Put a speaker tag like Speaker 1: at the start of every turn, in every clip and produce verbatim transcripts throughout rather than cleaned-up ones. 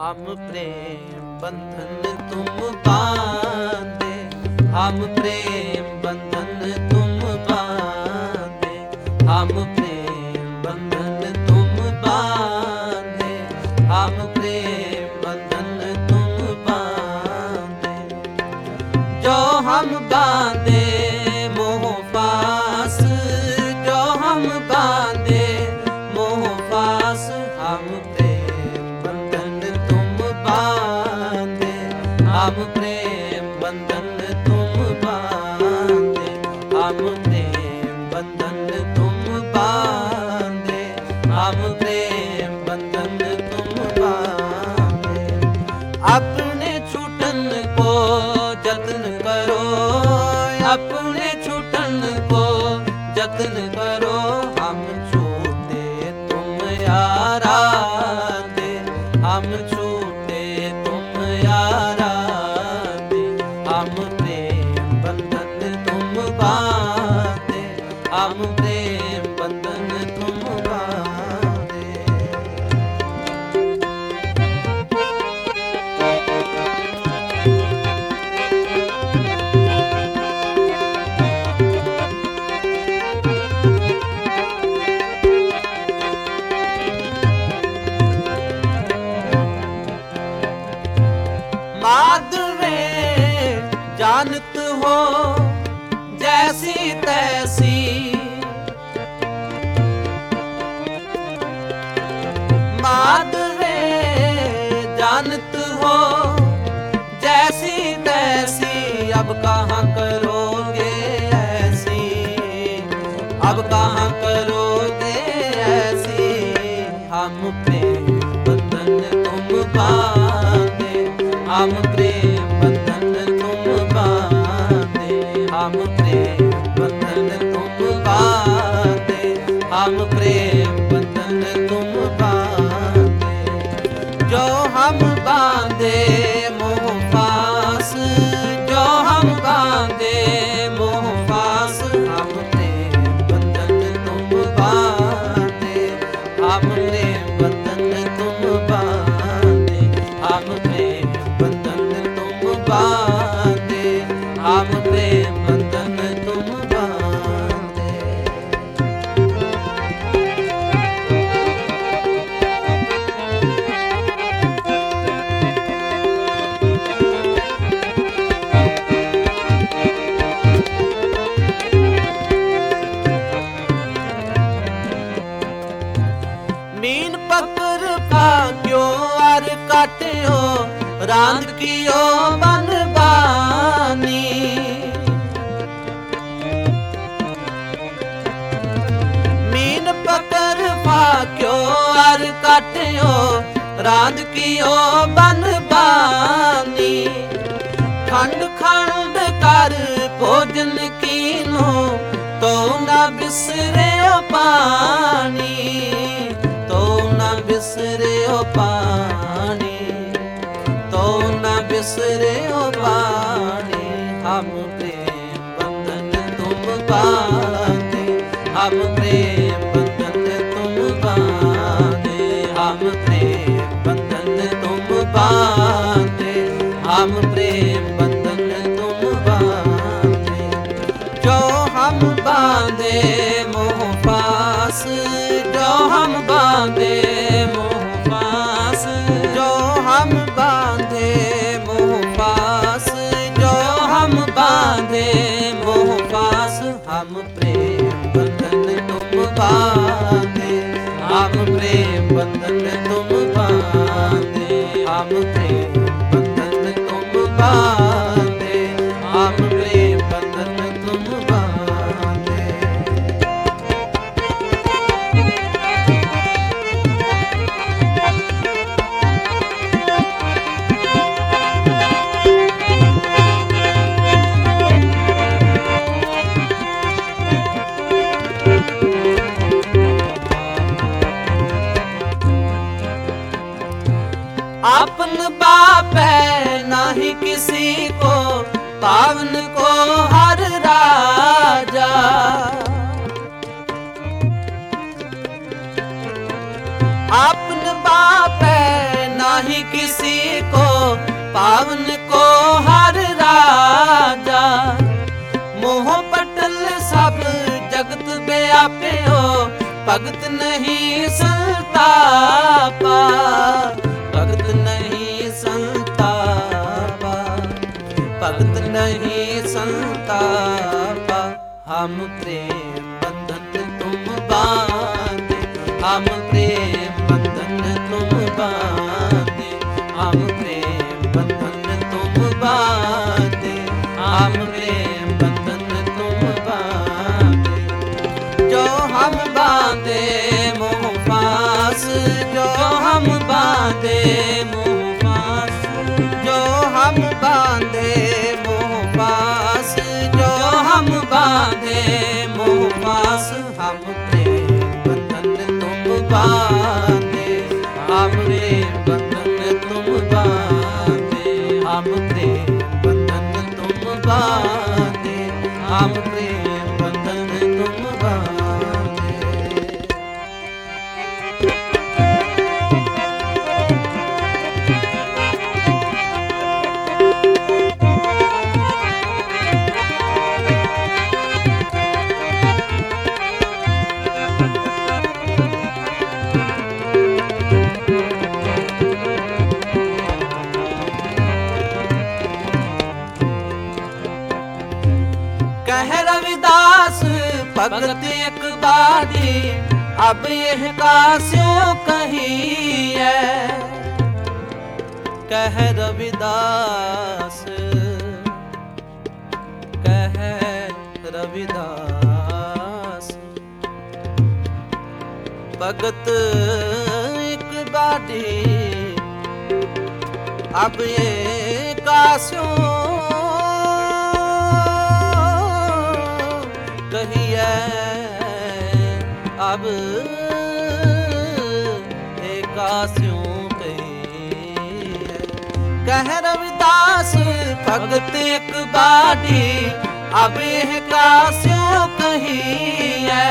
Speaker 1: हम प्रेम बंधन तुम बांधे, हम प्रेम बंधन तुम बांधे, हम प्रेम बंधन तुम बांधे, हम प्रेम बंधन तुम बांधे। जो हम बांधे मोह पास, जो हम बांधे मोह पास, हम प्रेम बंधन तुम बांधे, हम प्रेम बंधन तुम बांधे, हम प्रेम बंधन तुम बांधे, हम प्रेम बंधन तुम बांधे। अपने छूटन को जतन करो, अपने छूटन को जतन करो, हम छूटे तुम यारा दे, हम छूटे तुम यारा दे, हम प्रेम बंधन तुम बांधे, हम प्रेम बंधन तुम बांधे। माधवे जानत हो जैसी तैसी, माधवे जानत हो जैसी तैसी, अब कहाँ करोगे ऐसी, अब कहाँ करोगे ऐसी। हम प्रेम बंधन तुम बांधे, हम प्रेम बंधन तुम बांधे, हम प्रेम बंधन तुम बांधे, हम प्रेम बंधन तुम बांधे। जो हम बांधे मोह पास, जो हम बांधे मोह पास, हम प्रेम बंधन तुम बांधे, हम प्रेम बंधन तुम बांधे, हम प्रेम बंधन तुम बांधे, हम प्रेम बंधन तुम बांधे। मीन पकड़ भाग्यो अर काट्यो, रांद कियो बन बानी। मीन पकड़ भाग्यो अर काट्यो, रांद कियो बन बानी। खंड खंड कर भोजन कीनो, तो न बिसरियो पानी, तो न बिसरियो पानी, तो न बिसरियो पानी। हम प्रेम बंधन तुम बांधे, हम प्रेम बंधन तुम बांधे, हम प्रेम बंधन तुम बांधे, हम प्रेम बंधन तुम बांधे। जो हम बांधे मोह पास, जो हम बांधे मोह पास, जो हम बांधे मोह पास, जो हम बांधे मोह पास, हम प्रेम बंधन तुम बांधे, हम प्रेम बंधन तुम बांधे, हम प्रेम बंधन तुम बांधे, हम प्रेम बंधन तुम बांधे। आपन बाप है नाही किसी को, पावन को हर राजा। आपन बाप है नाही किसी को पावन को हर राजा। मोह पटल सब जगत व्याप्यो भगत नहीं संतापा, भगत नहीं संतापा, भगत नहीं संतापा। हम प्रेम बंधन तुम बांधे, हम प्रेम बंधन तुम बांधे, हम प्रेम बंधन तुम बांधे, हम प्रेम बंधन तुम बांधे। जो हम बांधे मोह पास, जो हम बांधे मोह पास, जो हम बांधे मोह पास, जो हम बांधे मोह पास। हम प्रेम बंधन तुम बांधे, हम प्रेम बंधन तुम बांधे, हम प्रेम बंधन तुम बांधे, हम प्रेम बंधन तुम बांधे। कह रविदास भगत एक बारी, अब यह कास्यों कही है। कह रविदास, कह रविदास भगत एक बारी, अब ये कास्यों कहिए। अब एकास्यों कहिए। कह रविदास भगत एक बारी, अब एकास्यों कहिए।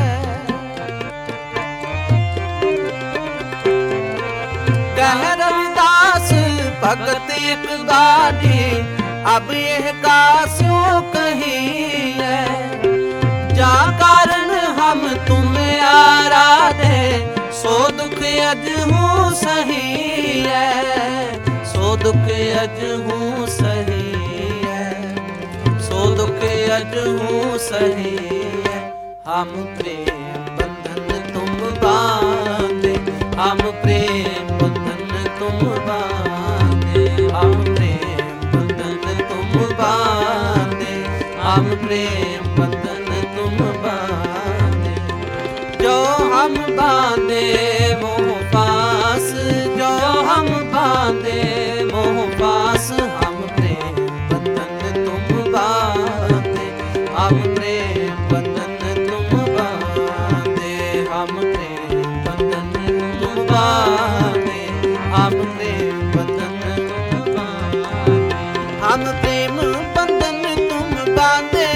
Speaker 1: कह रविदास भगत एक बारी, अब एकास्यों कहिए। जा कारण हम तुम्हें आराधे, सो दुख अज हूँ सही है, सो दुख अज हूँ सही है, सो दुख अज हूँ सही है। हम प्रेम बंधन तुम बांधे, हम प्रेम बंधन तुम बांधे, हम प्रेम बंधन तुम बांधे, हम प्रेम बंधन तुम बांधे। जो हम बांधे मोह पास, जो हम बांधे मोह पास। हम प्रेम बंधन तुम बांधे, हम प्रेम बंधन तुम बांधे, हम प्रेम बंधन तुम बांधे, हम प्रेम बंधन तुम बांधे। हम प्रेम बंधन तुम बांधे,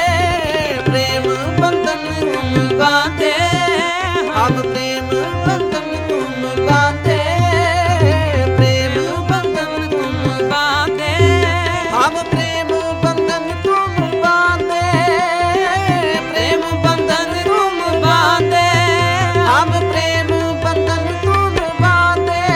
Speaker 1: प्रेम बंधन तुम बांधे, हम प्रेम बंधन तुम बांधे, प्रेम बंधन तुम बांधे, हम प्रेम बंधन तुम बांधे, प्रेम बंधन तुम बांधे, हम प्रेम बंधन तुम बांधे,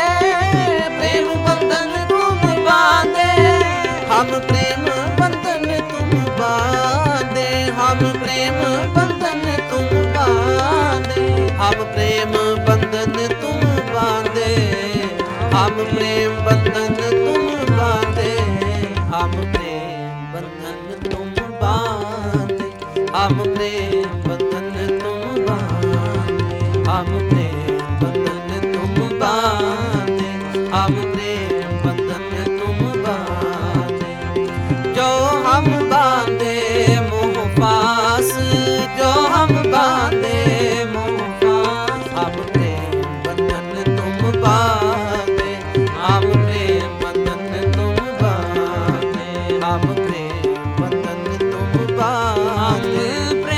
Speaker 1: प्रेम बंधन तुम बांधे, हम प्रेम बंधन तुम बांधे, हम प्रेम बंधन तुम बांधे, हम प्रेम बंधन तुम बांधे, हम प्रेम बंधन तुम बांधे, हम प्रेम बंधन तुम बांधे, हम प्रेम बंधन तुम बांधे, हम प्रेम बंधन तुम बांधे, हम प्रेम बंधन तुम बांधे। जो हम बांधे मोह पास, जो हम बांधे मोह पास। हम प्रेम बंधन तुम बांधे, हम प्रेम बंधन तुम बांधे, हम प्रेम बंधन तुम बांधे।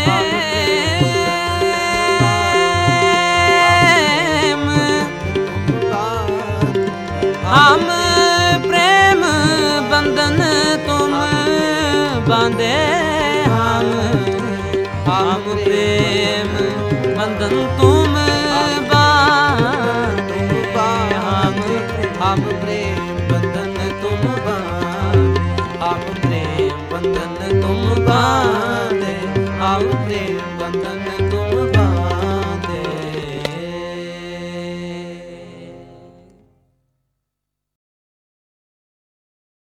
Speaker 2: हम प्रेम बंधन तुम बांधे, हम हम प्रेम बंधन तुम बांधे, हम
Speaker 1: हम प्रेम